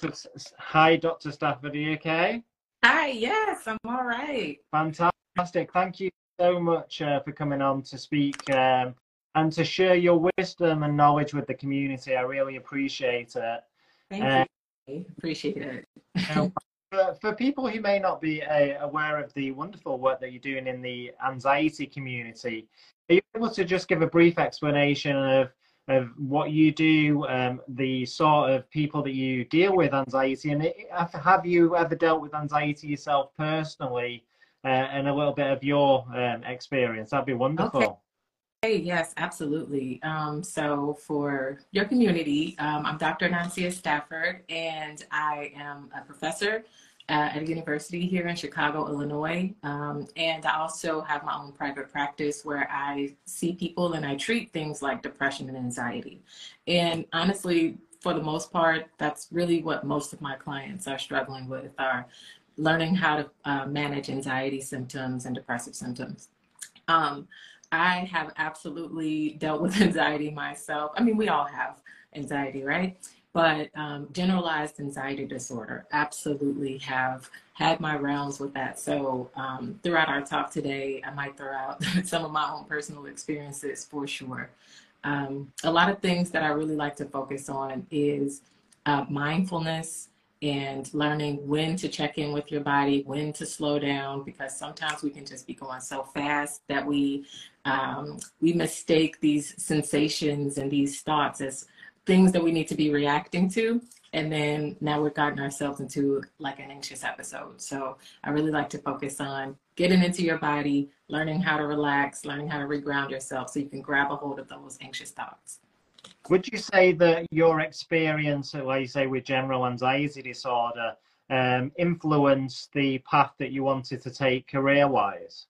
Hi, Dr. Stafford. Are you okay? Hi, yes, I'm all right. Fantastic. Thank you so much for coming on to speak and to share your wisdom and knowledge with the community. I really appreciate it. Thank Uh, you. Appreciate it. now, for people who may not be aware of the wonderful work that you're doing in the anxiety community, are you able to just give a brief explanation of what you do, the sort of people that you deal with anxiety, and have you ever dealt with anxiety yourself personally, and a little bit of your experience? That'd be Okay, wonderful. yes, absolutely. So for your community, I'm Dr. Nancia Stafford, and I am a professor at a university here in Chicago, Illinois. And I also have my own private practice where I see people and I treat things like depression and anxiety. And honestly, for the most part, that's really what most of my clients are struggling with, are learning how to manage anxiety symptoms and depressive symptoms. Um, I have absolutely dealt with anxiety myself. I mean, we all have anxiety, right? But generalized anxiety disorder, absolutely have had my rounds with that. So throughout our talk today, I might throw out some of my own personal experiences for sure. A lot of things that I really like to focus on is mindfulness and learning when to check in with your body, when to slow down, because sometimes we can just be going so fast that we mistake these sensations and these thoughts as things that we need to be reacting to. And then now we've gotten ourselves into like an anxious episode. So I really like to focus on getting into your body, learning how to relax, learning how to reground yourself so you can grab a hold of those anxious thoughts. Would you say that your experience, like you say, with general anxiety disorder, influenced the path that you wanted to take career-wise?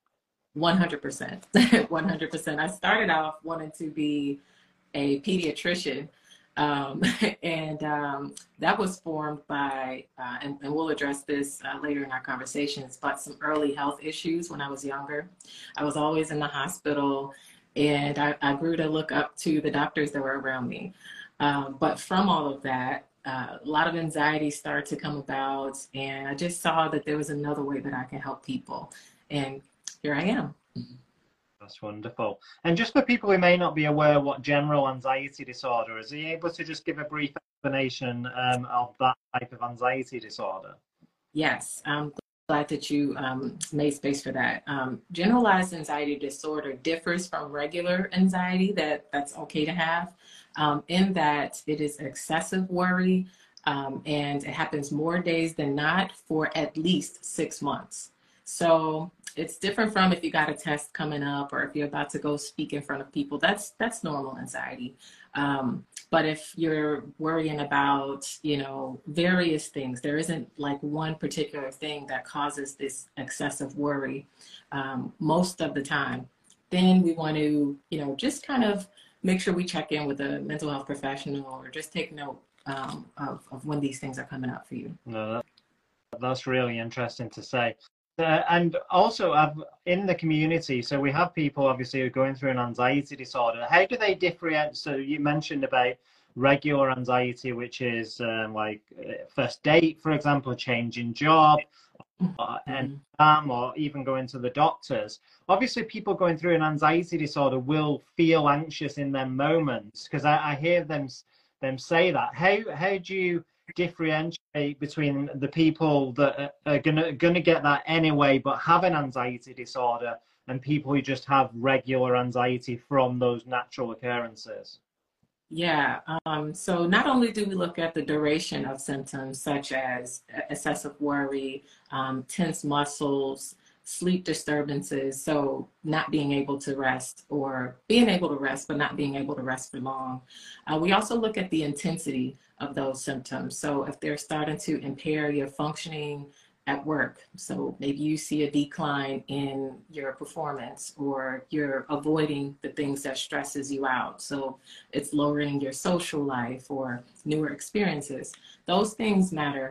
100%. 100%. I started off wanting to be a pediatrician. Um, and that was formed by, and we'll address this later in our conversations, but some early health issues when I was younger. I was always in the hospital, and I grew to look up to the doctors that were around me. But from all of that, a lot of anxiety started to come about, and I just saw that there was another way that I can help people. And here I am. That's wonderful. And just for people who may not be aware what general anxiety disorder is, are you able to just give a brief explanation of that type of anxiety disorder? Yes, I'm glad that you made space for that. Generalized anxiety disorder differs from regular anxiety that's okay to have, in that it is excessive worry, and it happens more days than not for at least 6 months. So it's different from if you got a test coming up or if you're about to go speak in front of people. That's normal anxiety. But if you're worrying about, various things, there isn't like one particular thing that causes this excessive worry most of the time, then we want to, just kind of make sure we check in with a mental health professional or just take note of when these things are coming up for you. No, that's really interesting to say. And also, in the community, so we have people obviously who are going through an anxiety disorder. How do they differentiate? So you mentioned about regular anxiety, which is like first date, for example, changing job, and Mhm. or even going to the doctors. Obviously, people going through an anxiety disorder will feel anxious in their moments because I hear them say that. How do you differentiate between the people that are gonna get that anyway, but have an anxiety disorder, and people who just have regular anxiety from those natural occurrences? Yeah, so not only do we look at the duration of symptoms such as excessive worry, tense muscles, sleep disturbances, so not being able to rest or being able to rest but not being able to rest for long. We also look at the intensity of those symptoms. So if they're starting to impair your functioning at work, so maybe you see a decline in your performance or you're avoiding the things that stresses you out. So it's lowering your social life or newer experiences. Those things matter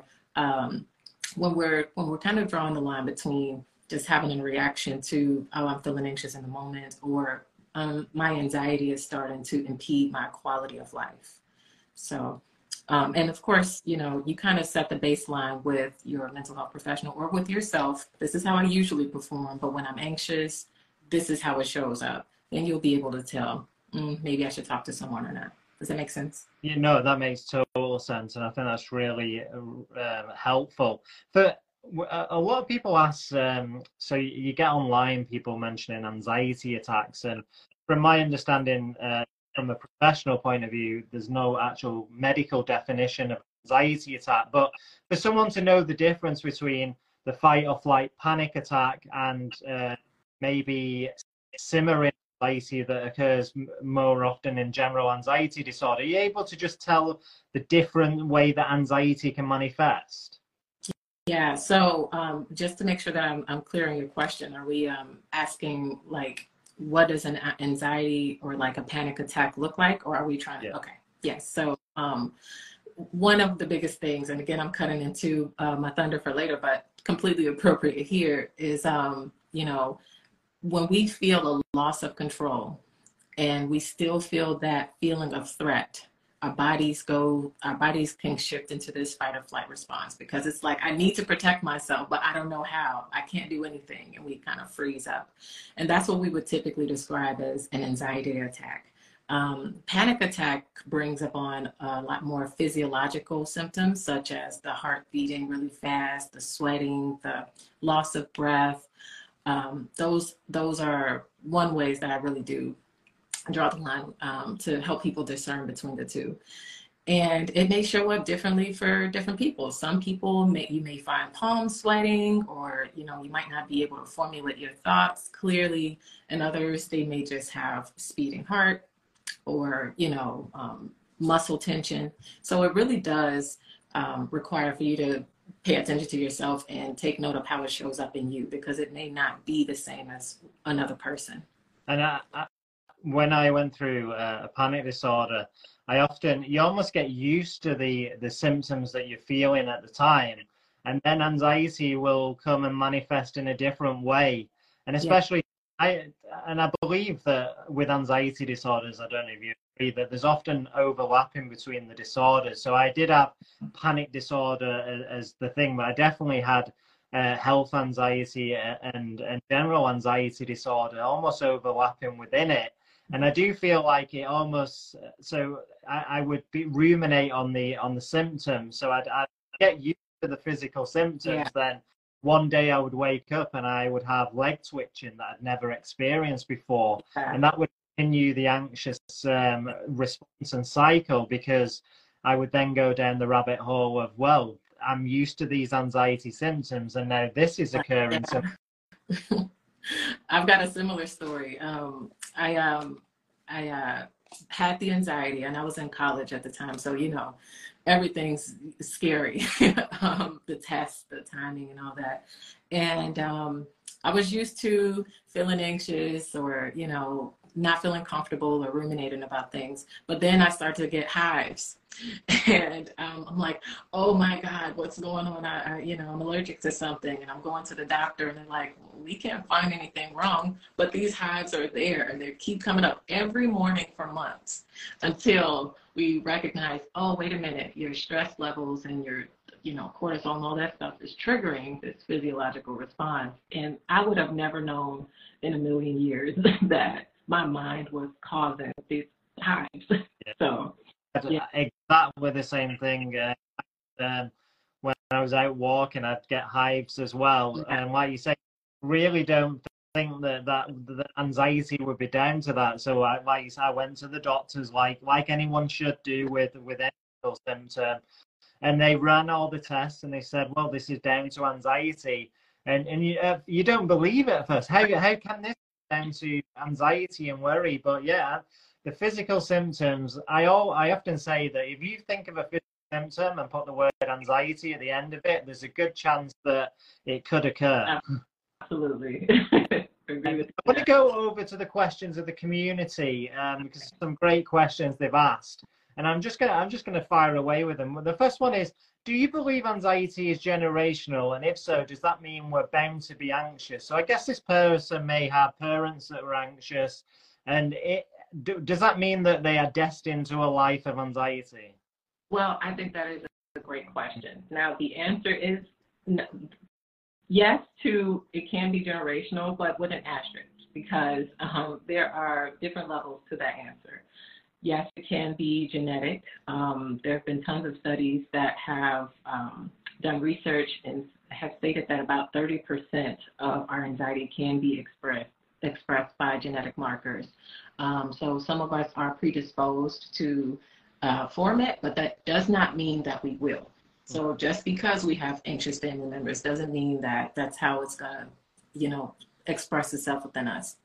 when we're kind of drawing the line between just having a reaction to, oh, I'm feeling anxious in the moment, or my anxiety is starting to impede my quality of life. So And of course, you know, you kind of set the baseline with your mental health professional or with yourself. This is how I usually perform, but when I'm anxious, this is how it shows up. Then you'll be able to tell, maybe I should talk to someone or not. Does that make sense? You know, that makes total sense, and I think that's really helpful. But a lot of people ask, so you get online people mentioning anxiety attacks, and from my understanding, from a professional point of view, there's no actual medical definition of anxiety attack. But for someone to know the difference between the fight or flight panic attack and maybe simmering anxiety that occurs more often in general anxiety disorder, are you able to just tell the different way that anxiety can manifest? Yeah, so just to make sure that I'm clear on your question, are we asking like what does an anxiety or like a panic attack look like, or are we trying to, okay, yes. So one of the biggest things, and again, I'm cutting into my thunder for later, but completely appropriate here is, you know, when we feel a loss of control and we still feel that feeling of threat, our bodies can shift into this fight or flight response, because it's like, I need to protect myself, but I don't know how. I can't do anything. And we kind of freeze up. And that's what we would typically describe as an anxiety attack. Panic attack brings upon a lot more physiological symptoms, such as the heart beating really fast, the sweating, the loss of breath. Those are one ways that I really do draw the line to help people discern between the two. And it may show up differently for different people. Some people you may find palms sweating, or you know, you might not be able to formulate your thoughts clearly. And others, they may just have speeding heart, or you know, muscle tension. So it really does require for you to pay attention to yourself and take note of how it shows up in you, because it may not be the same as another person. And when I went through a panic disorder, you almost get used to the symptoms that you're feeling at the time, and then anxiety will come and manifest in a different way. And especially, I believe that with anxiety disorders, I don't know if you agree, that there's often overlapping between the disorders. So I did have panic disorder as the thing, but I definitely had health anxiety and general anxiety disorder almost overlapping within it. And I do feel like it almost, so I would ruminate on the symptoms. So I'd get used to the physical symptoms. Then one day I would wake up and I would have leg twitching that I'd never experienced before. And that would continue the anxious response and cycle, because I would then go down the rabbit hole of, well, I'm used to these anxiety symptoms and now this is occurring. So I've got a similar story. I had the anxiety, and I was in college at the time, so you know, everything's scary. The tests, the timing, and all that. And I was used to feeling anxious, or you know, not feeling comfortable or ruminating about things. But then I started to get hives. And I'm like, oh my God, what's going on? You know, I'm allergic to something, and I'm going to the doctor, and they're like, well, we can't find anything wrong, but these hives are there, and they keep coming up every morning for months, until we recognize, oh, wait a minute, your stress levels and your, you know, cortisol and all that stuff is triggering this physiological response. And I would have never known in a million years that my mind was causing these hives. So. Yeah. Exactly the same thing. When I was out walking, I'd get hives as well. And like you say, really don't think that the anxiety would be down to that. So like you said, I went to the doctors like anyone should do with any symptom, and they ran all the tests and they said, well, this is down to anxiety. And you don't believe it at first. How can this be down to anxiety and worry? But yeah, the physical symptoms, I often say that if you think of a physical symptom and put the word anxiety at the end of it, there's a good chance that it could occur. Absolutely. I want to go over to the questions of the community, because some great questions they've asked, and I'm just gonna fire away with them. The first one is, do you believe anxiety is generational, and if so, does that mean we're bound to be anxious? So I guess this person may have parents that were anxious, and does that mean that they are destined to a life of anxiety? Well, I think that is a great question. Now, the answer is yes to it can be generational, but with an asterisk, because there are different levels to that answer. Yes, it can be genetic. There have been tons of studies that have done research and have stated that about 30% of our anxiety can be expressed by genetic markers. So some of us are predisposed to form it, but that does not mean that we will. So just because we have anxious family members doesn't mean that that's how it's going to, express itself within us.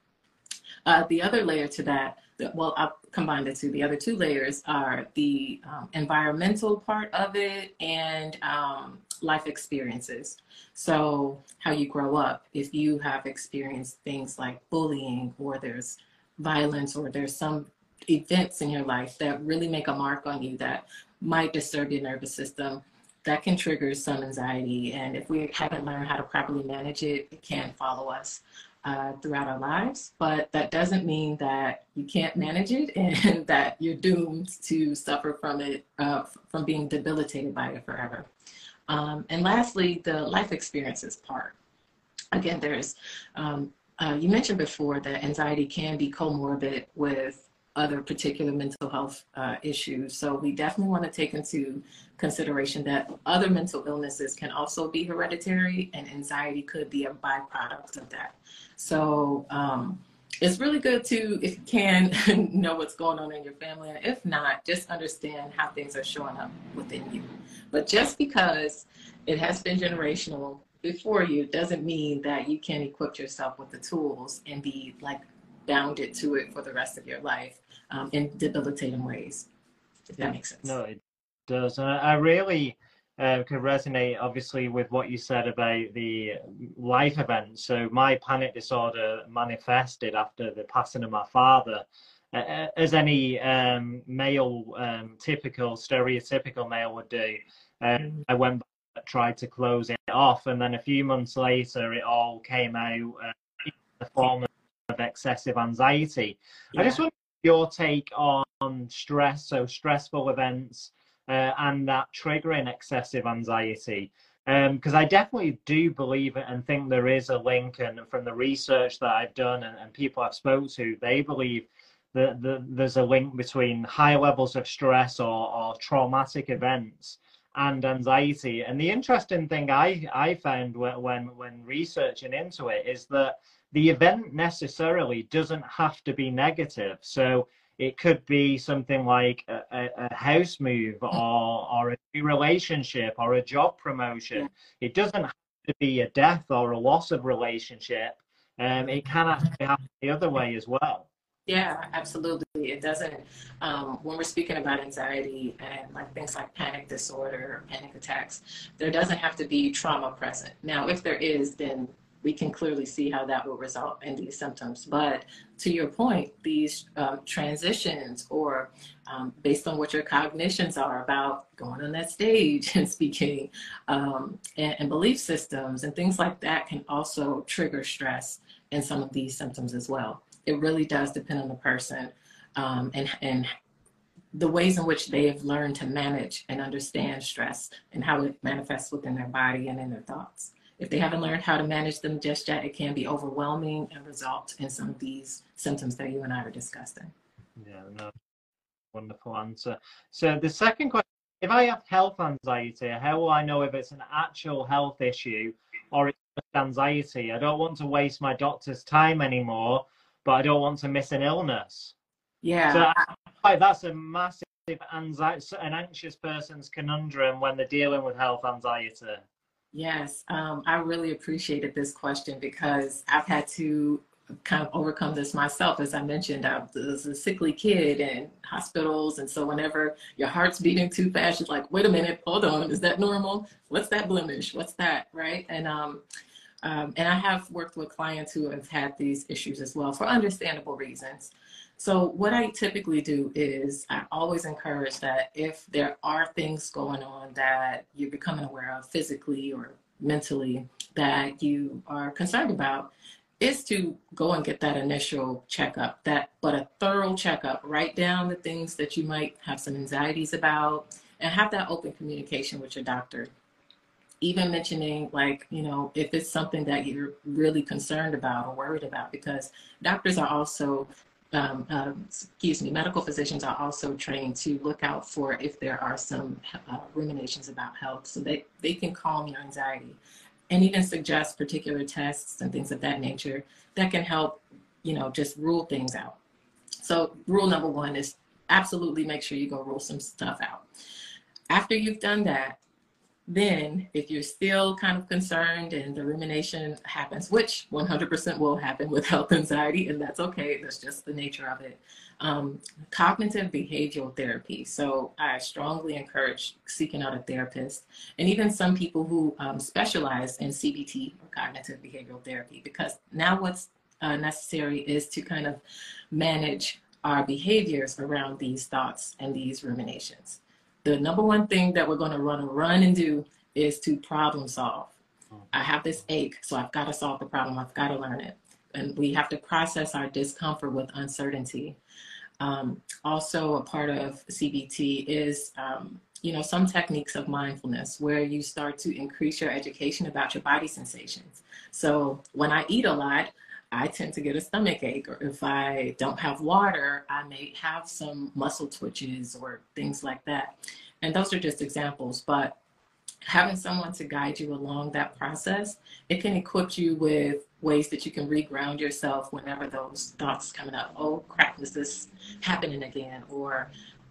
The other layer to that, well, I'll combine the two. The other two layers are the environmental part of it and life experiences. So how you grow up, if you have experienced things like bullying, or there's violence, or there's some events in your life that really make a mark on you that might disturb your nervous system, that can trigger some anxiety. And if we haven't learned how to properly manage it, it can follow us throughout our lives. But that doesn't mean that you can't manage it and that you're doomed to suffer from it, from being debilitated by it forever. And lastly, the life experiences part. Again, there's, you mentioned before that anxiety can be comorbid with other particular mental health issues. So we definitely want to take into consideration that other mental illnesses can also be hereditary, and anxiety could be a byproduct of that. So it's really good to, if you can, know what's going on in your family. And if not, just understand how things are showing up within you. But just because it has been generational before you doesn't mean that you can equip yourself with the tools and be like bounded to it for the rest of your life in debilitating ways, if that makes sense. No, it does. And I really can resonate, obviously, with what you said about the life events. So my panic disorder manifested after the passing of my father. As any male, typical, stereotypical male would do, I went back, tried to close it off. And then a few months later, it all came out in the form of excessive anxiety. Yeah. I just want your take on stress, so stressful events, and that triggering excessive anxiety. Because I definitely do believe it and think there is a link, and from the research that I've done and people I've spoken to, they believe that there's a link between high levels of stress or traumatic events and anxiety. And the interesting thing I found when researching into it is that the event necessarily doesn't have to be negative. So it could be something like a house move or a new relationship or a job promotion. It doesn't have to be a death or a loss of relationship. It can actually happen the other way as well. Yeah, absolutely. It doesn't, when we're speaking about anxiety and like things like panic disorder or panic attacks, there doesn't have to be trauma present. Now, if there is, then we can clearly see how that will result in these symptoms. But to your point, these transitions or based on what your cognitions are about going on that stage and speaking and belief systems and things like that can also trigger stress in some of these symptoms as well. It really does depend on the person and the ways in which they have learned to manage and understand stress and how it manifests within their body and in their thoughts. If they haven't learned how to manage them just yet, it can be overwhelming and result in some of these symptoms that you and I are discussing. Yeah, no, wonderful answer. So the second question, if I have health anxiety, how will I know if it's an actual health issue or it's just anxiety? I don't want to waste my doctor's time anymore, but I don't want to miss an illness. Yeah. So I like that's a massive anxiety, an anxious person's conundrum when they're dealing with health anxiety. Yes, I really appreciated this question because I've had to kind of overcome this myself. As I mentioned, I was a sickly kid in hospitals. And so whenever your heart's beating too fast, you're like, wait a minute, hold on, is that normal? What's that blemish? What's that, right? And I have worked with clients who have had these issues as well for understandable reasons. So what I typically do is I always encourage that if there are things going on that you're becoming aware of physically or mentally that you are concerned about, is to go and get that initial checkup, but a thorough checkup. Write down the things that you might have some anxieties about and have that open communication with your doctor. Even mentioning, like, you know, if it's something that you're really concerned about or worried about, because doctors are also, medical physicians are also trained to look out for if there are some ruminations about health, so they can calm your anxiety and even suggest particular tests and things of that nature that can help, you know, just rule things out. So rule number one is absolutely make sure you go rule some stuff out. After you've done that, then if you're still kind of concerned and the rumination happens, which 100% will happen with health anxiety, and that's okay, that's just the nature of it, cognitive behavioral therapy. So I strongly encourage seeking out a therapist, and even some people who specialize in CBT or cognitive behavioral therapy, because now what's necessary is to kind of manage our behaviors around these thoughts and these ruminations. The number one thing that we're going to run and do is to problem solve. I have this ache, so I've got to solve the problem. I've got to learn it. And we have to process our discomfort with uncertainty. Also, a part of CBT is, you know, some techniques of mindfulness where you start to increase your education about your body sensations. So when I eat a lot, I tend to get a stomach ache, or if I don't have water, I may have some muscle twitches or things like that. And those are just examples, but having someone to guide you along that process, it can equip you with ways that you can reground yourself whenever those thoughts coming up. Oh crap, is this happening again? Or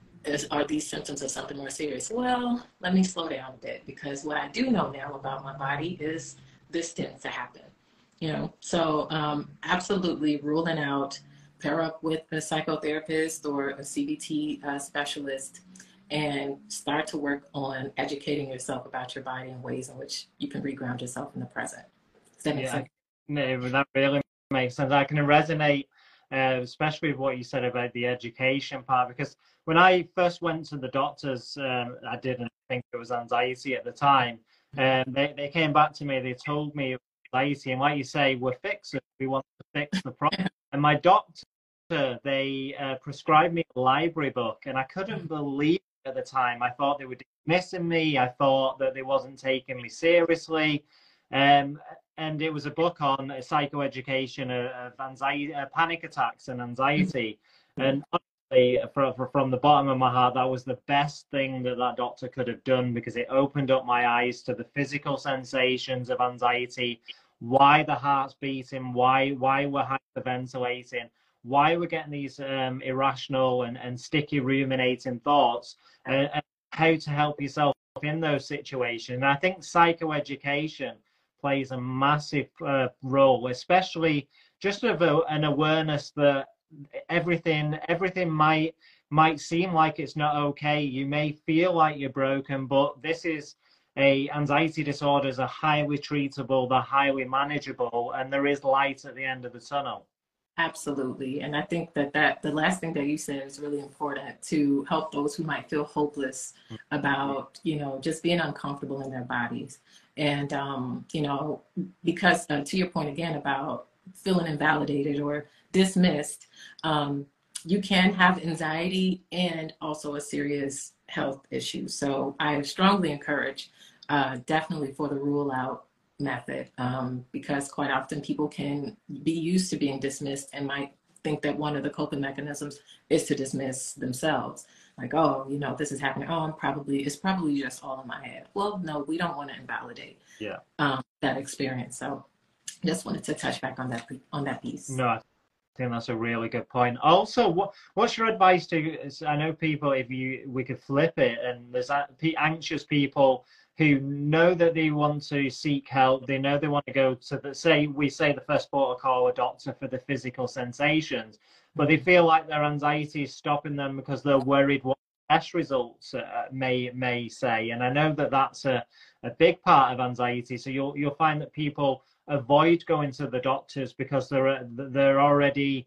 are these symptoms of something more serious? Well, let me slow down a bit, because what I do know now about my body is this tends to happen. You know, so absolutely ruling out, pair up with a psychotherapist or a CBT specialist, and start to work on educating yourself about your body and ways in which you can reground yourself in the present. Does that make sense? No, that really makes sense. I can resonate, especially with what you said about the education part, because when I first went to the doctors, I didn't think it was anxiety at the time. They came back to me, they told me anxiety, and like you say, we're fixers, we want to fix the problem. And my doctor, they prescribed me a library book, and I couldn't believe it at the time. I thought they were dismissing me, I thought that they wasn't taking me seriously, and it was a book on psychoeducation of anxiety, panic attacks and anxiety. And honestly, from the bottom of my heart, that was the best thing that doctor could have done, because it opened up my eyes to the physical sensations of anxiety, why the heart's beating, why we're hyperventilating, why we're getting these irrational and sticky ruminating thoughts, and how to help yourself in those situations. And I think psychoeducation plays a massive role, especially just of an awareness that everything might seem like it's not okay. You may feel like you're broken, but this is anxiety disorders are highly treatable, they're highly manageable, and there is light at the end of the tunnel. Absolutely. And I think that the last thing that you said is really important to help those who might feel hopeless about, you know, just being uncomfortable in their bodies. And, you know, because to your point again about feeling invalidated or dismissed, you can have anxiety and also a serious health issue. So I strongly encourage definitely for the rule out method, because quite often people can be used to being dismissed and might think that one of the coping mechanisms is to dismiss themselves. Like, oh, you know, this is happening. Oh, it's probably just all in my head. Well, no, we don't want to invalidate that experience. So just wanted to touch back on that piece. No, I think that's a really good point. Also, what's your advice to, I know people, we could flip it, and there's anxious people who know that they want to seek help, they know they want to go to the first port of call, a doctor for the physical sensations, but they feel like their anxiety is stopping them because they're worried what test results may say. And I know that that's a big part of anxiety. So you'll find that people avoid going to the doctors because they're already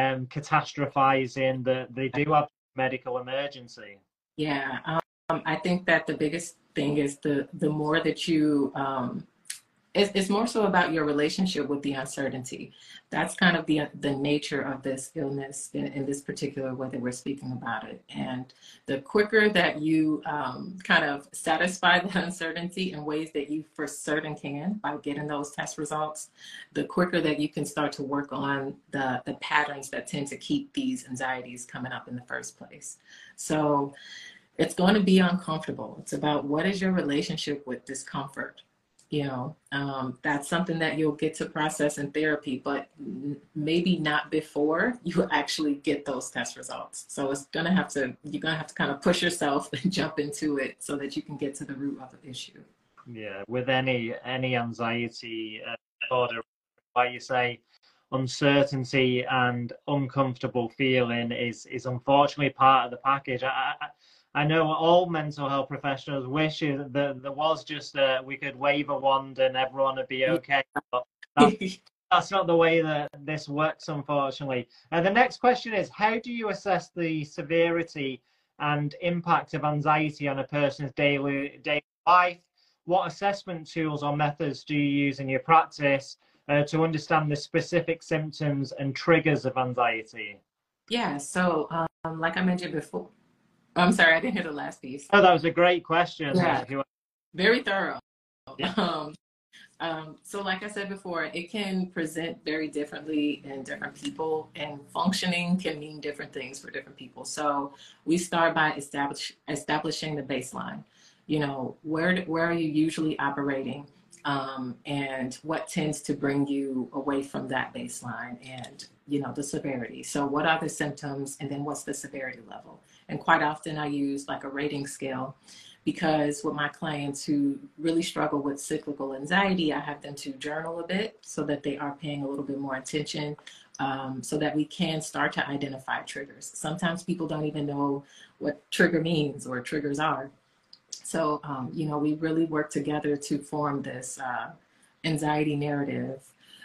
catastrophizing that they do have medical emergency. Yeah, I think that the biggest thing is the more that you It's more so about your relationship with the uncertainty. That's kind of the nature of this illness in this particular way that we're speaking about it. And the quicker that you kind of satisfy that uncertainty in ways that you for certain can by getting those test results, the quicker that you can start to work on the patterns that tend to keep these anxieties coming up in the first place. So it's going to be uncomfortable. It's about what is your relationship with discomfort. That's something that you'll get to process in therapy, but maybe not before you actually get those test results. So you're gonna have to kind of push yourself and jump into it so that you can get to the root of the issue. Yeah, with any anxiety disorder, like you say, uncertainty and uncomfortable feeling is unfortunately part of the package. I know all mental health professionals wish that there was just we could wave a wand and everyone would be okay. But that's not the way that this works, unfortunately. And the next question is, how do you assess the severity and impact of anxiety on a person's daily life? What assessment tools or methods do you use in your practice to understand the specific symptoms and triggers of anxiety? Yeah, so like I mentioned before, I'm sorry, I didn't hear the last piece. Oh, that was a great question. Yeah, very thorough. Yeah. So like I said before, it can present very differently in different people, and functioning can mean different things for different people. So we start by establishing the baseline. Where are you usually operating? And what tends to bring you away from that baseline, and the severity. So what are the symptoms, and then what's the severity level? And quite often I use like a rating scale, because with my clients who really struggle with cyclical anxiety, I have them to journal a bit so that they are paying a little bit more attention, so that we can start to identify triggers. Sometimes people don't even know what trigger means or triggers are. So, we really work together to form this anxiety narrative,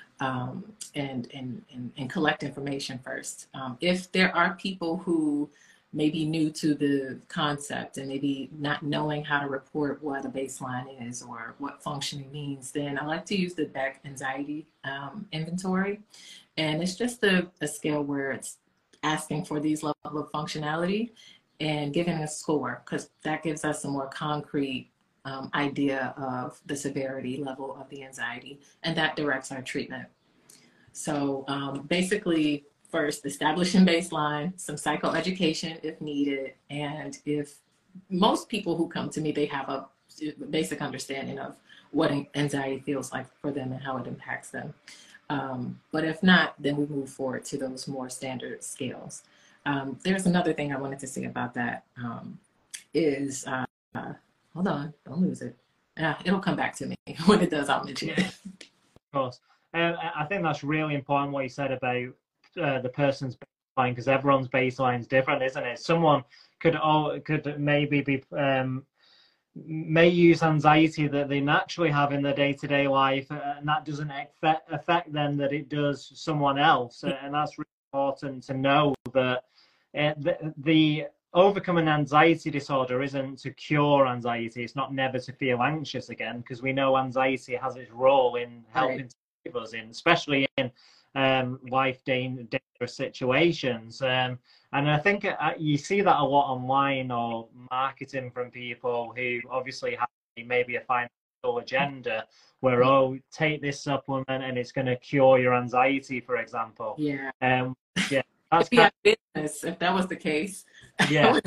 and collect information first. If there are people who may be new to the concept and maybe not knowing how to report what a baseline is or what functioning means, then I like to use the Beck Anxiety Inventory. And it's just a scale where it's asking for these levels of functionality and giving a score, because that gives us a more concrete idea of the severity level of the anxiety, and that directs our treatment. So basically, first, establishing baseline, some psychoeducation if needed, and if most people who come to me, they have a basic understanding of what anxiety feels like for them and how it impacts them. But if not, then we move forward to those more standard scales. There's another thing I wanted to say about that, is, hold on, don't lose it. It'll come back to me. When it does, I'll mention it. Of course. I think that's really important what you said about the person's baseline, because everyone's baseline is different, isn't it? Someone could maybe be may use anxiety that they naturally have in their day-to-day life, and that doesn't affect them that it does someone else. And that's really important to know that the overcoming anxiety disorder isn't to cure anxiety. It's not never to feel anxious again, because we know anxiety has its role in helping to save us, especially in life dangerous situations. And I think you see that a lot online, or marketing from people who obviously have maybe a financial agenda, where, oh, take this supplement and it's going to cure your anxiety, for example. Yeah. Yeah. That's business, if that was the case. Yeah.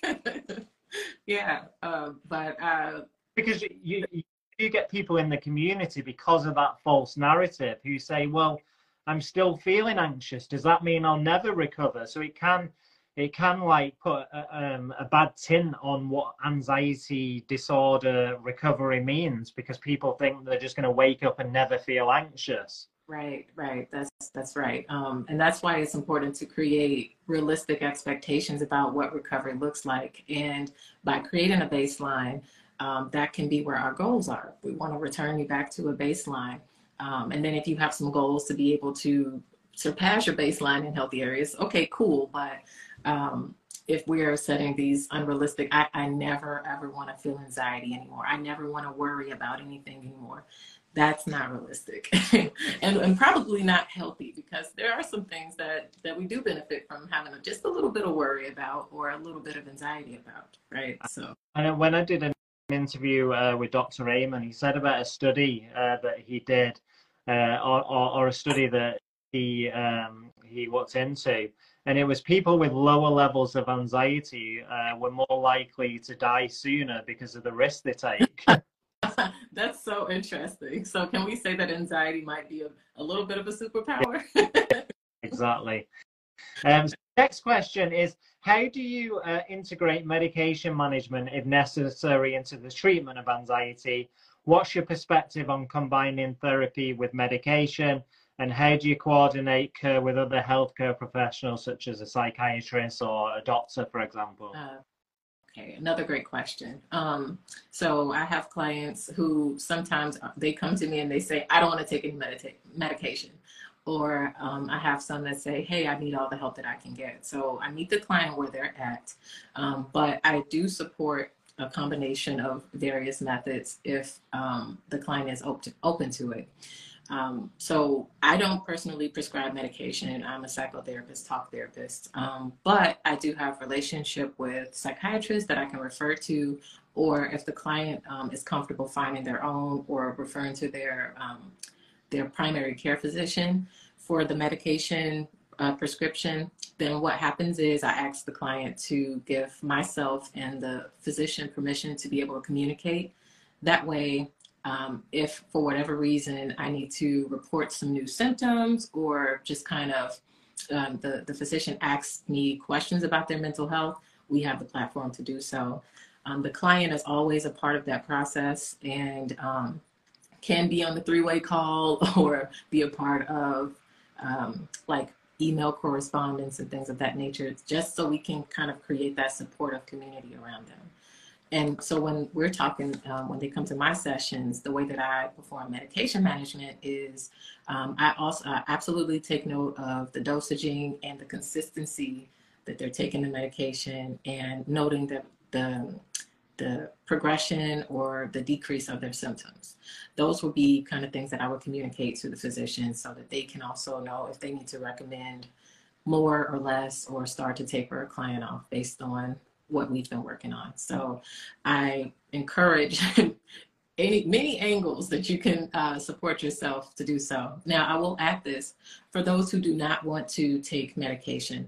Yeah. But because you get people in the community, because of that false narrative, who say, well, I'm still feeling anxious, does that mean I'll never recover? So it can like put a bad tint on what anxiety disorder recovery means, because people think they're just going to wake up and never feel anxious. Right. That's right. And that's why it's important to create realistic expectations about what recovery looks like. And by creating a baseline, that can be where our goals are. We want to return you back to a baseline. And then if you have some goals to be able to surpass your baseline in healthy areas, okay, cool. But if we are setting these unrealistic, I never ever want to feel anxiety anymore. I never want to worry about anything anymore. That's not realistic and probably not healthy, because there are some things that we do benefit from having just a little bit of worry about or a little bit of anxiety about, right? So And when I did an interview with Dr. Raymond, he said about a study that he did, or a study that he looked into, and it was people with lower levels of anxiety were more likely to die sooner because of the risk they take. that's so interesting. So can we say that anxiety might be a little bit of a superpower? Exactly. So next question is, how do you integrate medication management, if necessary, into the treatment of anxiety? What's your perspective on combining therapy with medication? And how do you coordinate care with other healthcare professionals, such as a psychiatrist or a doctor, for example? Okay, another great question. So I have clients who sometimes they come to me and they say, I don't want to take any medication. Or I have some that say, hey, I need all the help that I can get. So I meet the client where they're at. But I do support a combination of various methods if the client is open to it. So I don't personally prescribe medication. I'm a psychotherapist, talk therapist, but I do have relationship with psychiatrists that I can refer to, or if the client is comfortable finding their own or referring to their primary care physician for the medication prescription, then what happens is I ask the client to give myself and the physician permission to be able to communicate. That way, if for whatever reason I need to report some new symptoms, or just kind of the physician asks me questions about their mental health, we have the platform to do so. The client is always a part of that process, and can be on the three-way call or be a part of like email correspondence and things of that nature, just so we can kind of create that supportive community around them. And so when we're talking, when they come to my sessions, the way that I perform medication management is I absolutely take note of the dosaging and the consistency that they're taking the medication, and noting that the progression or the decrease of their symptoms. Those would be kind of things that I would communicate to the physician, so that they can also know if they need to recommend more or less, or start to taper a client off based on what we've been working on. So I encourage many angles that you can support yourself to do so. Now, I will add this, for those who do not want to take medication,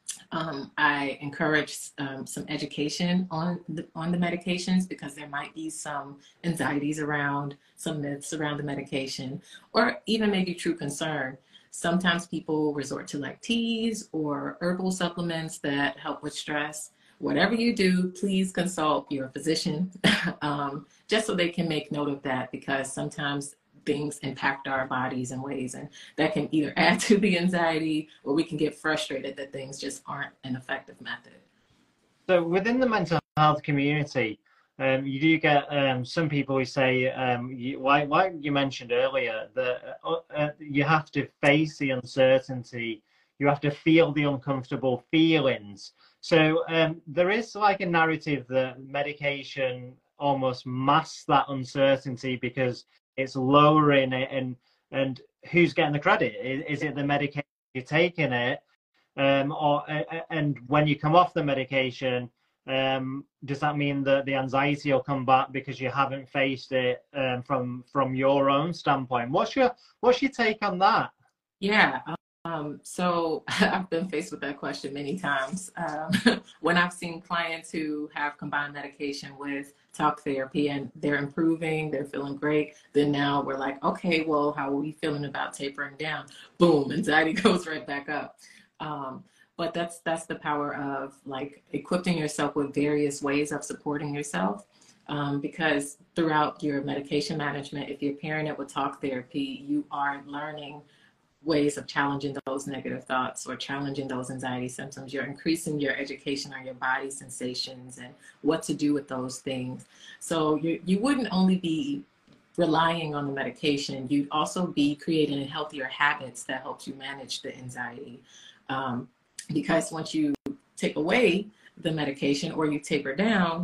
I encourage some education on the medications, because there might be some anxieties around, some myths around the medication, or even maybe true concern. Sometimes people resort to like teas or herbal supplements that help with stress. Whatever you do, please consult your physician, just so they can make note of that, because sometimes things impact our bodies in ways, and that can either add to the anxiety, or we can get frustrated that things just aren't an effective method. So within the mental health community, you do get some people who say, like you mentioned earlier, that you have to face the uncertainty, you have to feel the uncomfortable feelings. So there is like a narrative that medication almost masks that uncertainty because it's lowering it, and who's getting the credit? Is it the medication you're taking it, and when you come off the medication, does that mean that the anxiety will come back because you haven't faced it from your own standpoint? What's your take on that? Yeah. So I've been faced with that question many times. When I've seen clients who have combined medication with talk therapy and they're improving, they're feeling great, then now we're like, okay, well, how are we feeling about tapering down? Boom, anxiety goes right back up. But that's the power of like equipping yourself with various ways of supporting yourself. Because throughout your medication management, if you're pairing it with talk therapy, you are learning ways of challenging those negative thoughts or challenging those anxiety symptoms. You're increasing your education on your body sensations and what to do with those things. So you wouldn't only be relying on the medication, you'd also be creating healthier habits that helps you manage the anxiety. Because once you take away the medication or you taper down,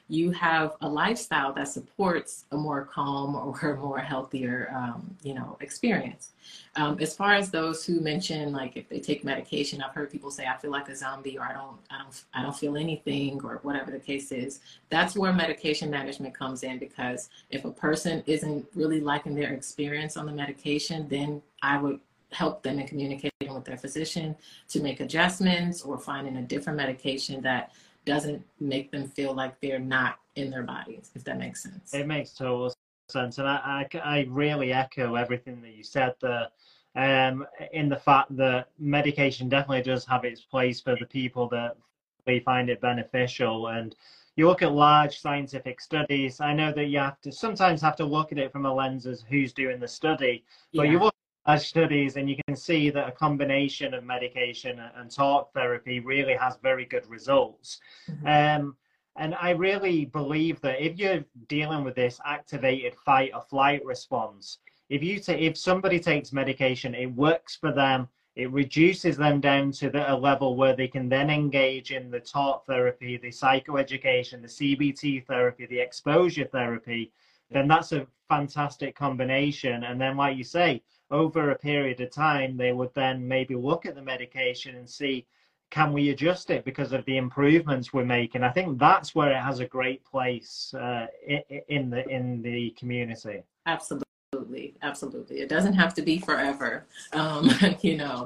you have a lifestyle that supports a more calm or more healthier, experience. As far as those who mention, like if they take medication, I've heard people say, I feel like a zombie, or I don't feel anything, or whatever the case is. That's where medication management comes in, because if a person isn't really liking their experience on the medication, then I would help them in communicating with their physician to make adjustments or finding a different medication that doesn't make them feel like they're not in their bodies, if that makes sense. It makes total sense. And I really echo everything that you said there, in the fact that medication definitely does have its place for the people that they find it beneficial. And you look at large scientific studies, I know that you sometimes have to look at it from a lens as who's doing the study, but you look at large studies and you can see that a combination of medication and talk therapy really has very good results. Mm-hmm. And I really believe that if you're dealing with this activated fight or flight response, if somebody takes medication, it works for them. It reduces them down to a level where they can then engage in the talk therapy, the psychoeducation, the CBT therapy, the exposure therapy. Then that's a fantastic combination. And then, like you say, over a period of time, they would then maybe look at the medication and see, can we adjust it because of the improvements we're making? I think that's where it has a great place in the community. Absolutely. It doesn't have to be forever. It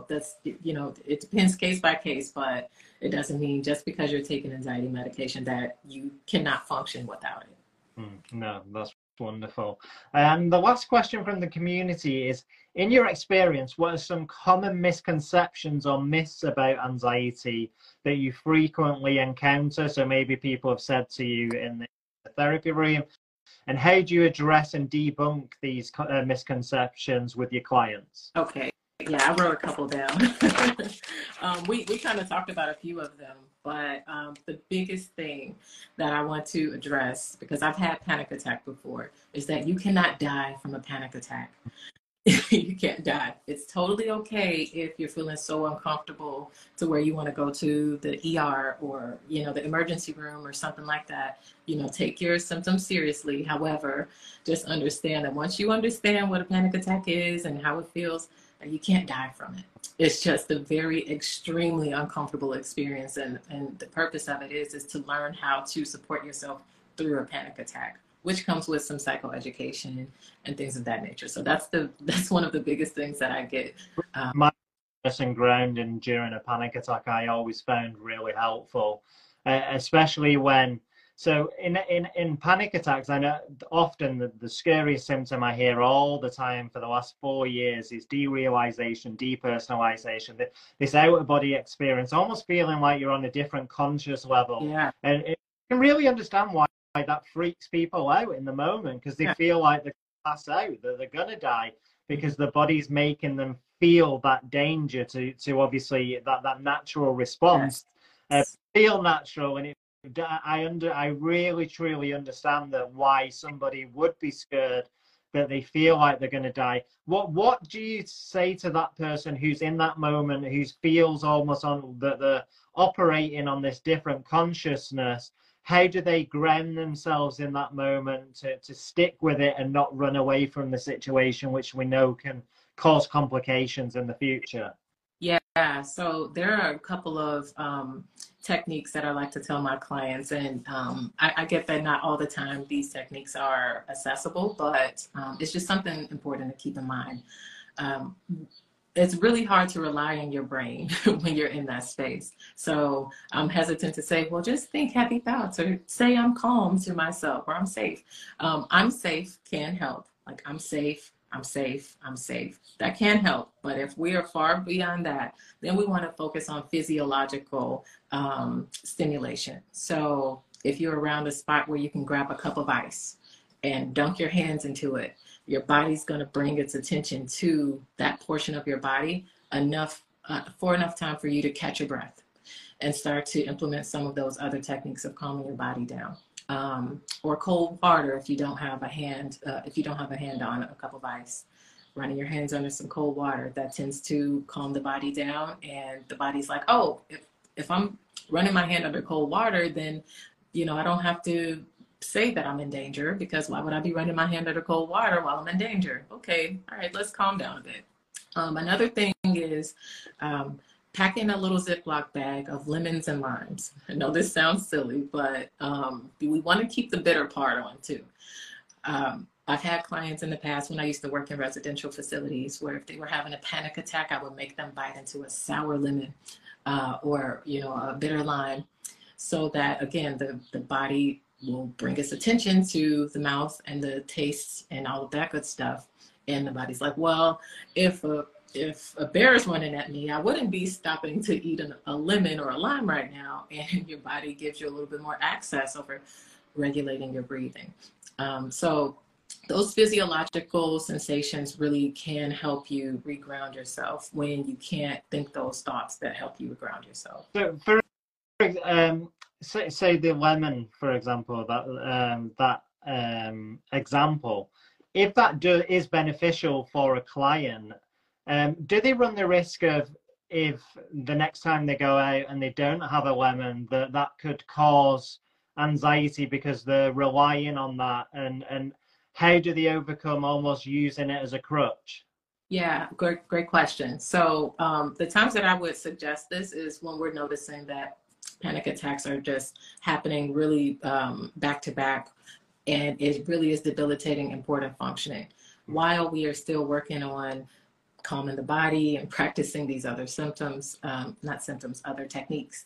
depends case by case, but it doesn't mean just because you're taking anxiety medication that you cannot function without it. No, that's wonderful. And the last question from the community is, in your experience, what are some common misconceptions or myths about anxiety that you frequently encounter? So maybe people have said to you in the therapy room, and how do you address and debunk these misconceptions with your clients? Okay. Yeah, I wrote a couple down. We kind of talked about a few of them, but the biggest thing that I want to address, because I've had panic attack before, is that you cannot die from a panic attack. You can't die. It's totally okay if you're feeling so uncomfortable to where you want to go to the ER or, the emergency room or something like that. Take your symptoms seriously. However, just understand that once you understand what a panic attack is and how it feels, you can't die from it. It's just a very extremely uncomfortable experience. And the purpose of it is to learn how to support yourself through a panic attack, which comes with some psychoeducation and things of that nature. So that's one of the biggest things that I get. My person grounding during a panic attack, I always found really helpful, especially when. So in panic attacks, I know often the scariest symptom I hear all the time for the last 4 years is derealization, depersonalization, this out-of-body experience, almost feeling like you're on a different conscious level. Yeah. And you can really understand why that freaks people out in the moment, because they feel like they're going to pass out, that they're going to die, because the body's making them feel that danger to obviously that natural response. Feel natural, and I really truly understand that why somebody would be scared, that they feel like they're going to die. What do you say to that person who's in that moment, who feels almost on that they're operating on this different consciousness? How do they ground themselves in that moment to stick with it and not run away from the situation, which we know can cause complications in the future? Yeah, so there are a couple of techniques that I like to tell my clients, and I get that not all the time these techniques are accessible, but it's just something important to keep in mind. It's really hard to rely on your brain when you're in that space. So I'm hesitant to say, well, just think happy thoughts, or say I'm calm to myself, or I'm safe. I'm safe can help. Like, I'm safe. That can help. But if we are far beyond that, then we want to focus on physiological stimulation. So if you're around a spot where you can grab a cup of ice and dunk your hands into it, your body's going to bring its attention to that portion of your body for enough time for you to catch your breath and start to implement some of those other techniques of calming your body down. Or cold water if you don't have a hand on a cup of ice. Running your hands under some cold water, that tends to calm the body down, and the body's like, oh, if I'm running my hand under cold water, then I don't have to say that I'm in danger, because why would I be running my hand under cold water while I'm in danger? Okay, all right, let's calm down a bit. Another thing is packing a little Ziploc bag of lemons and limes. I know this sounds silly, but we want to keep the bitter part on too. I've had clients in the past when I used to work in residential facilities where if they were having a panic attack, I would make them bite into a sour lemon or, you know, a bitter lime, so that, again, the body will bring its attention to the mouth and the taste and all of that good stuff. And the body's like, well, if a bear is running at me, I wouldn't be stopping to eat a lemon or a lime right now. And your body gives you a little bit more access over regulating your breathing. So those physiological sensations really can help you reground yourself when you can't think those thoughts that help you reground yourself. So for say the lemon, for example, that example, if that is beneficial for a client, do they run the risk of, if the next time they go out and they don't have a lemon, that could cause anxiety because they're relying on that, and how do they overcome almost using it as a crutch? Yeah, great question. So the times that I would suggest this is when we're noticing that panic attacks are just happening really back to back, and it really is debilitating important functioning, while we are still working on calming the body and practicing these other other techniques.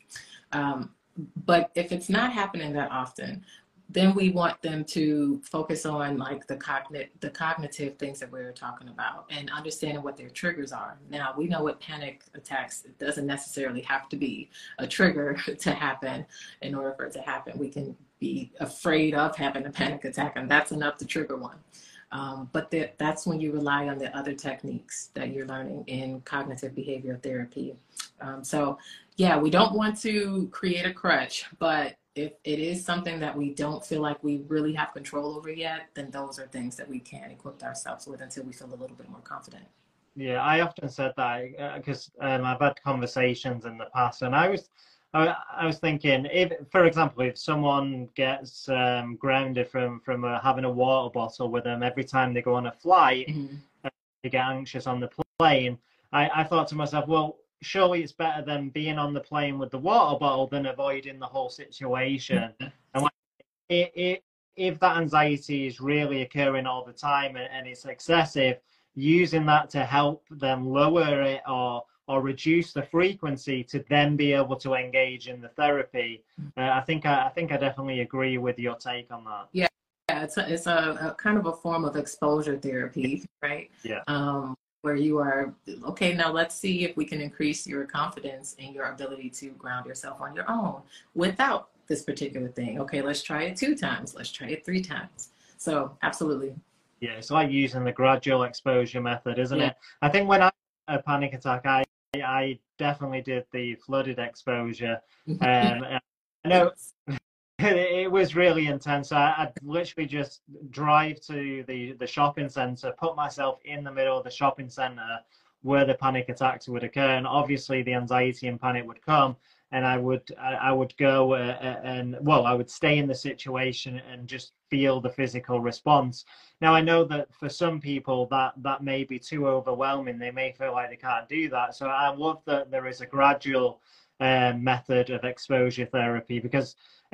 But if it's not happening that often, then we want them to focus on like the cognitive things that we were talking about and understanding what their triggers are. Now, we know with panic attacks, it doesn't necessarily have to be a trigger to happen in order for it to happen. We can be afraid of having a panic attack, and that's enough to trigger one. But that's when you rely on the other techniques that you're learning in cognitive behavioral therapy. So yeah, we don't want to create a crutch, but if it is something that we don't feel like we really have control over yet, then those are things that we can equip ourselves with until we feel a little bit more confident. Yeah, I often said that because I've had conversations in the past, and I was thinking, if, for example, if someone gets grounded from having a water bottle with them every time they go on a flight, they get anxious on the plane. I thought to myself, well, surely it's better than being on the plane with the water bottle than avoiding the whole situation. And if that anxiety is really occurring all the time and it's excessive, using that to help them lower it or reduce the frequency to then be able to engage in the therapy. I think I definitely agree with your take on that. Yeah, it's a kind of a form of exposure therapy, right? Yeah. Where you are, okay, now let's see if we can increase your confidence and your ability to ground yourself on your own without this particular thing. Okay, let's try it 2 times. Let's try it 3 times. So absolutely. Yeah, it's like using the gradual exposure method, isn't it? I think when I had a panic attack, I definitely did the flooded exposure. I know it was really intense. I'd literally just drive to the shopping centre, put myself in the middle of the shopping centre where the panic attacks would occur, and obviously the anxiety and panic would come, and I would go I would stay in the situation and just feel the physical response. Now, I know that for some people that may be too overwhelming. They may feel like they can't do that. So I love that there is a gradual method of exposure therapy, because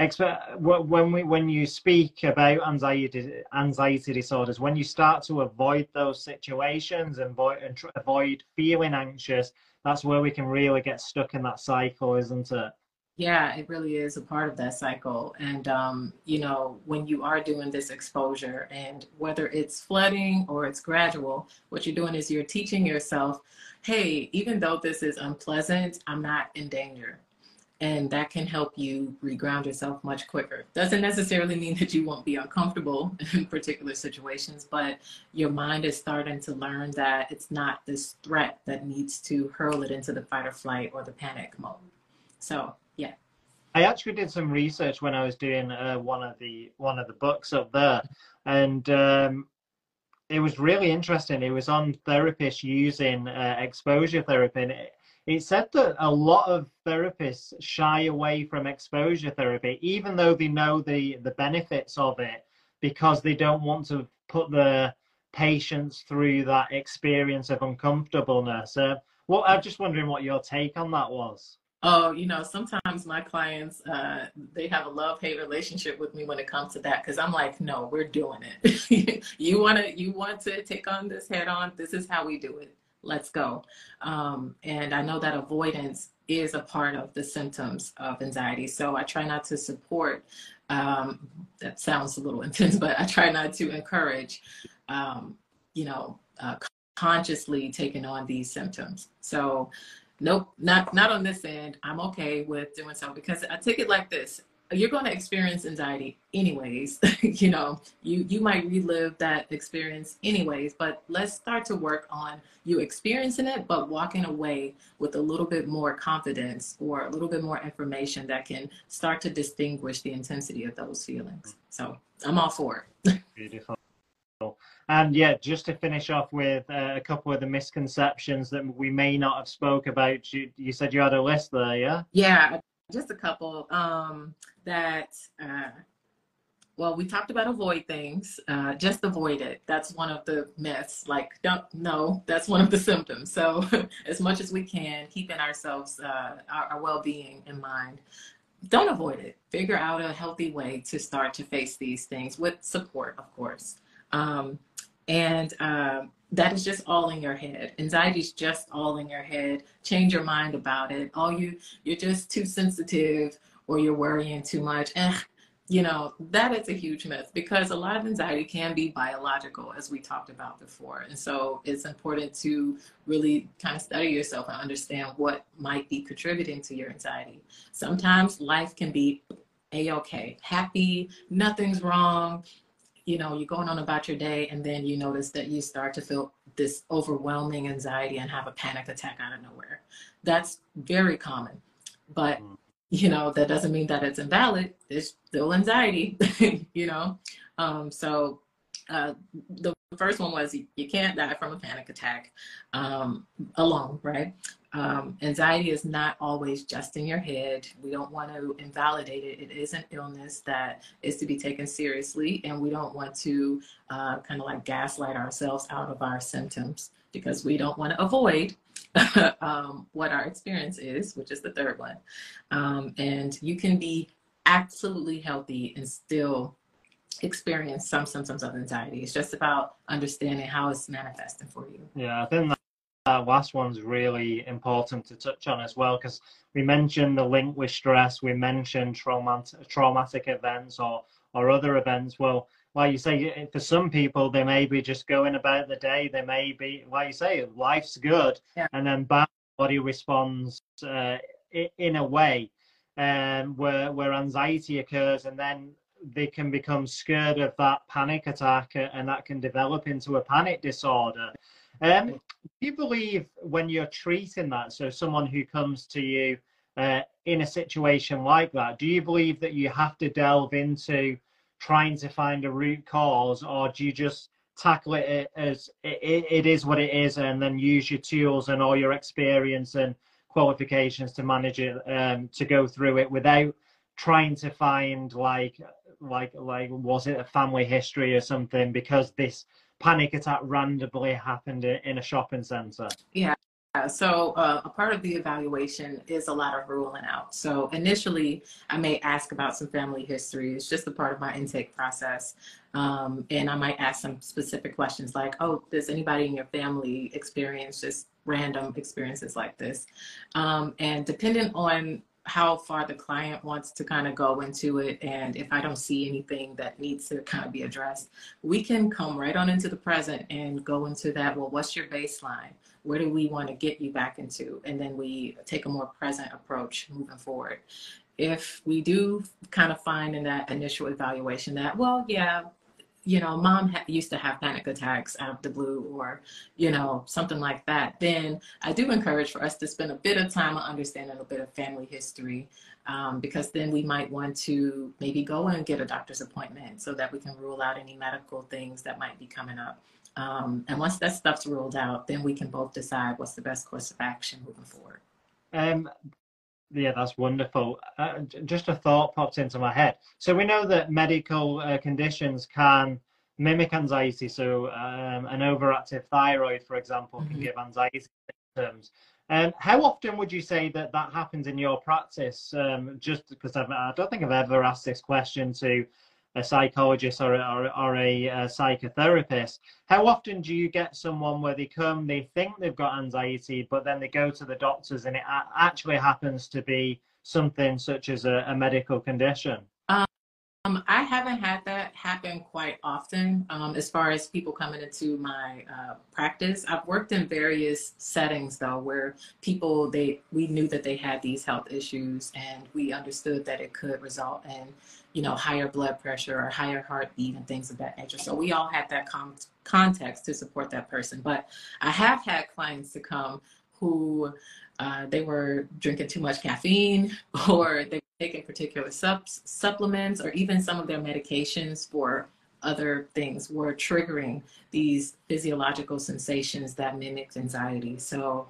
when you speak about anxiety disorders, when you start to avoid those situations and avoid feeling anxious, that's where we can really get stuck in that cycle, isn't it? Yeah, it really is a part of that cycle. And, you know, when you are doing this exposure, and whether it's flooding or it's gradual, what you're doing is you're teaching yourself, hey, even though this is unpleasant, I'm not in danger. And that can help you reground yourself much quicker. Doesn't necessarily mean that you won't be uncomfortable in particular situations, but your mind is starting to learn that it's not this threat that needs to hurl it into the fight or flight or the panic mode. So, yeah. I actually did some research when I was doing one of the books up there, and it was really interesting. It was on therapists using exposure therapy, and it said that a lot of therapists shy away from exposure therapy, even though they know the benefits of it, because they don't want to put the patients through that experience of uncomfortableness. Well, I'm just wondering what your take on that was. Oh, sometimes my clients, they have a love-hate relationship with me when it comes to that, because I'm like, no, we're doing it. You want to take on this head on. This is how we do it. Let's go. And I know that avoidance is a part of the symptoms of anxiety. So I try not to support, that sounds a little intense, but I try not to encourage, you know, uh, consciously taking on these symptoms. So nope, not on this end. I'm okay with doing so, because I take it like this. You're going to experience anxiety anyways. You might relive that experience anyways, but let's start to work on you experiencing it, but walking away with a little bit more confidence or a little bit more information that can start to distinguish the intensity of those feelings. So I'm all for it. Beautiful. And yeah, just to finish off with a couple of the misconceptions that we may not have spoke about, you said you had a list there, yeah? Yeah, just a couple that, well, we talked about avoid things, just avoid it. That's one of the myths, like, no, that's one of the symptoms. So as much as we can, keeping ourselves, our well-being in mind. Don't avoid it. Figure out a healthy way to start to face these things with support, of course. And that is just all in your head. Anxiety is just all in your head. Change your mind about it. You're just too sensitive, or you're worrying too much. That is a huge myth, because a lot of anxiety can be biological, as we talked about before. And so it's important to really kind of study yourself and understand what might be contributing to your anxiety. Sometimes life can be a-okay, happy, nothing's wrong. You're going on about your day, and then you notice that you start to feel this overwhelming anxiety and have a panic attack out of nowhere. That's very common. But, that doesn't mean that it's invalid. It's still anxiety, So the first one was you can't die from a panic attack alone, right? Anxiety is not always just in your head. We don't want to invalidate it. It is an illness that is to be taken seriously, and we don't want to kind of like gaslight ourselves out of our symptoms, because we don't want to avoid what our experience is, which is the third one. And you can be absolutely healthy and still experience some symptoms of anxiety. It's just about understanding how it's manifesting for you. Yeah, I think that last one's really important to touch on as well, because we mentioned the link with stress, we mentioned traumatic events or other events. Well, like you say, for some people, they may be just going about the day. They may be, like you say, life's good, Yeah. and then body responds in a way where anxiety occurs, and then they can become scared of that panic attack, and that can develop into a panic disorder. Do you believe when you're treating that, so someone who comes to you in a situation like that, do you believe that you have to delve into trying to find a root cause, or do you just tackle it as it is what it is, and then use your tools and all your experience and qualifications to manage it, to go through it without trying to find like was it a family history or something, because this panic attack randomly happened in a shopping center? Yeah. So a part of the evaluation is a lot of ruling out. So initially, I may ask about some family history. It's just a part of my intake process. And I might ask some specific questions like, oh, does anybody in your family experience just random experiences like this? And depending on how far the client wants to kind of go into it, and if I don't see anything that needs to kind of be addressed, we can come right on into the present and go into that. Well, what's your baseline? Where do we want to get you back into? And then we take a more present approach moving forward. If we do kind of find in that initial evaluation that, well, yeah, mom used to have panic attacks out of the blue, or, something like that, then I do encourage for us to spend a bit of time on understanding a bit of family history, because then we might want to maybe go and get a doctor's appointment so that we can rule out any medical things that might be coming up. And once that stuff's ruled out, then we can both decide what's the best course of action moving forward. Um, yeah, that's wonderful. Just a thought popped into my head. So we know that medical conditions can mimic anxiety. So an overactive thyroid, for example, can Mhm. give anxiety symptoms. How often would you say that that happens in your practice? Just because I don't think I've ever asked this question to a psychologist or a psychotherapist. How often do you get someone where they come, they think they've got anxiety, but then they go to the doctors and it actually happens to be something such as a medical condition? I haven't had that happen quite often as far as people coming into my practice. I've worked in various settings though, where people we knew that they had these health issues, and we understood that it could result in, you know, higher blood pressure or higher heartbeat and things of that nature. So we all had that context to support that person. But I have had clients to come who they were drinking too much caffeine, or they were taking particular supplements, or even some of their medications for other things were triggering these physiological sensations that mimicked anxiety. So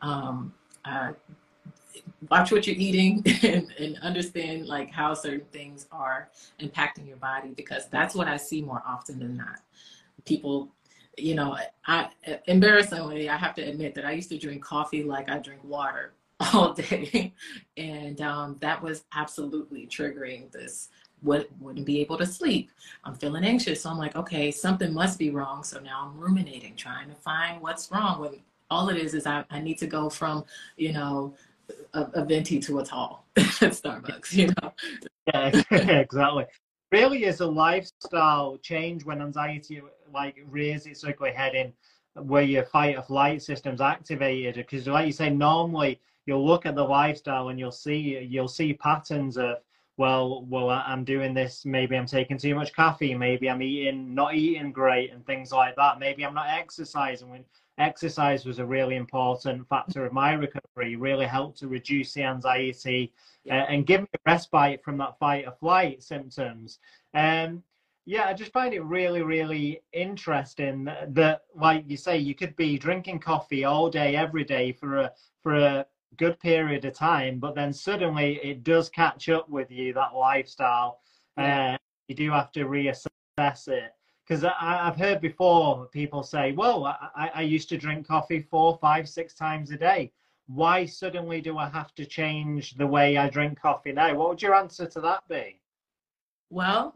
uh, watch what you're eating and understand like how certain things are impacting your body, because that's what I see more often than not. People, you know, I embarrassingly, I have to admit that I used to drink coffee like I drink water all day. And that was absolutely triggering this. Wouldn't be able to sleep. I'm feeling anxious. So I'm like, okay, something must be wrong. So now I'm ruminating, trying to find what's wrong. When all it is I need to go from, you know, a venti to a tall at Starbucks, you know? Yeah, exactly. Really is a lifestyle change when anxiety like rears its ugly head in where your fight or flight system's activated. Because like you say, normally you'll look at the lifestyle and you'll see patterns of I'm doing this, maybe I'm taking too much caffeine, maybe I'm not eating great and things like that. Maybe I'm not exercising when exercise was a really important factor of my recovery, really helped to reduce the anxiety and give me a respite from that fight or flight symptoms. Yeah, I just find it really, really interesting that, like you say, you could be drinking coffee all day, every day for a good period of time, but then suddenly it does catch up with you, that lifestyle. Yeah. You do have to reassess it. Because I've heard before people say, well, I used to drink coffee 4, 5, 6 times a day. Why suddenly do I have to change the way I drink coffee now? What would your answer to that be? Well,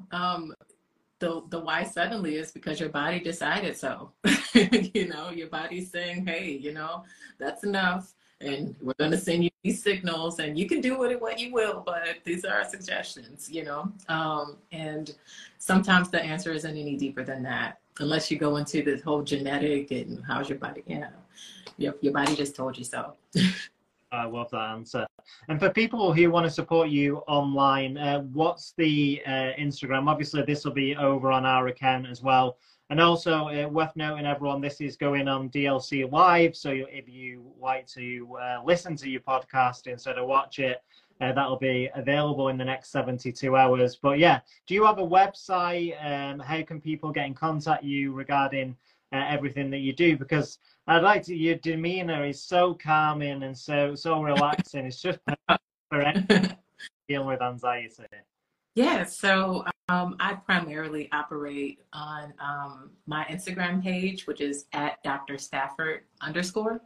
the why suddenly is because your body decided so. You know, your body's saying, hey, you know, that's enough. And we're going to send you these signals, and you can do with it what you will, but these are our suggestions, you know? And sometimes the answer isn't any deeper than that, unless you go into this whole genetic and how's your body, you know, your body just told you so. I love that answer. And for people who want to support you online, what's the Instagram? Obviously, this will be over on our account as well. And also, worth noting, everyone, this is going on DLC Live. So if you like to listen to your podcast instead of watch it, that'll be available in the next 72 hours. But yeah, do you have a website? How can people get in contact you regarding everything that you do? Because I'd like to. Your demeanor is so calming and so relaxing. It's just perfect for anyone dealing with anxiety. Yeah, so I primarily operate on my Instagram page, which is at Dr. Stafford _.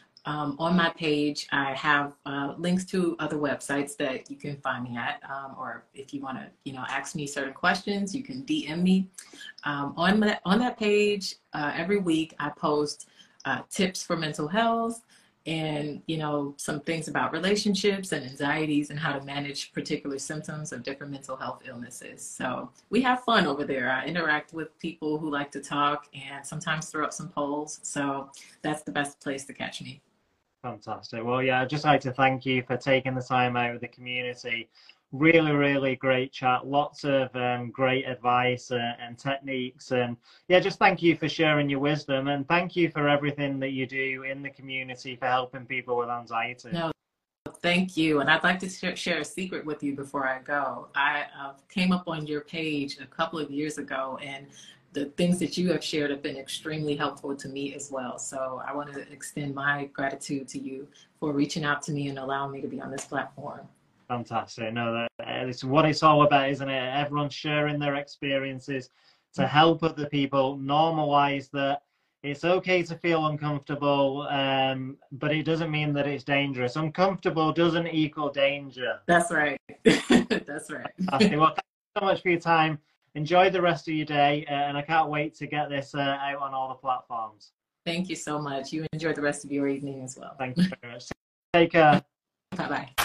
On my page, I have links to other websites that you can find me at, or if you want to, you know, ask me certain questions, you can DM me. On that page, every week I post tips for mental health, and, you know, some things about relationships and anxieties and how to manage particular symptoms of different mental health illnesses. So we have fun over there. I interact with people who like to talk and sometimes throw up some polls. So that's the best place to catch me. Fantastic. Well, yeah, I'd just like to thank you for taking the time out with the community. Really, really great chat. Lots of great advice and techniques. And yeah, just thank you for sharing your wisdom. And thank you for everything that you do in the community for helping people with anxiety. No, thank you. And I'd like to share a secret with you before I go. I came up on your page a couple of years ago, and the things that you have shared have been extremely helpful to me as well. So I want to extend my gratitude to you for reaching out to me and allowing me to be on this platform. Fantastic. No, it's what it's all about, isn't it? Everyone sharing their experiences to help other people, normalize that it's okay to feel uncomfortable, but it doesn't mean that it's dangerous. Uncomfortable doesn't equal danger. That's right. That's right. Fantastic. Well, thank you so much for your time. Enjoy the rest of your day, and I can't wait to get this out on all the platforms. Thank you so much. You enjoy the rest of your evening as well. Thank you very much. Take care. Bye-bye.